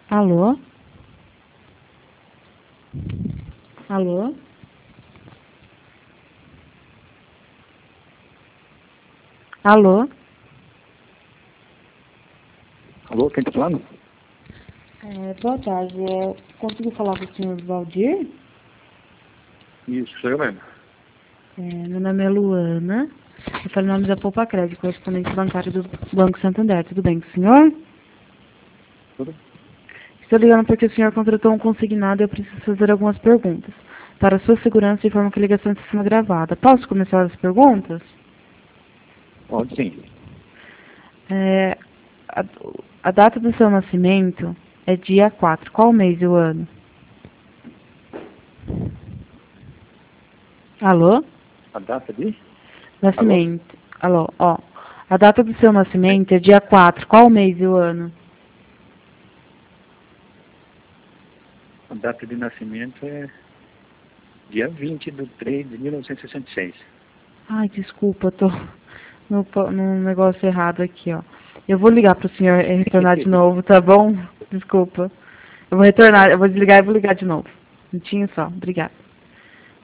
Alô? Alô? Alô? Alô, quem tá falando? Boa tarde. Consigo falar com o senhor Valdir? Isso, sou eu mesmo. Meu nome é Luana. Eu falo em nome da Poupa Crédito, correspondente bancário do Banco Santander. Tudo bem com o senhor? Tudo? Estou ligando porque o senhor contratou um consignado e eu preciso fazer algumas perguntas. Para sua segurança, de forma que a ligação está sendo gravada. Posso começar as perguntas? Pode sim. É, a, a data do seu nascimento é dia 4. Qual mês e o ano? Alô? A data de? Alô? Nascimento. Alô, ó. A data do seu Sim. nascimento é dia 4. Qual mês e o ano? A data de nascimento é dia 20 de 3 de 1966. Ai, desculpa, eu tô no negócio errado aqui, ó. Eu vou ligar pro senhor retornar de novo, tá bom? Desculpa. Eu vou retornar, eu vou desligar e vou ligar de novo. Um minutinho só. Obrigada.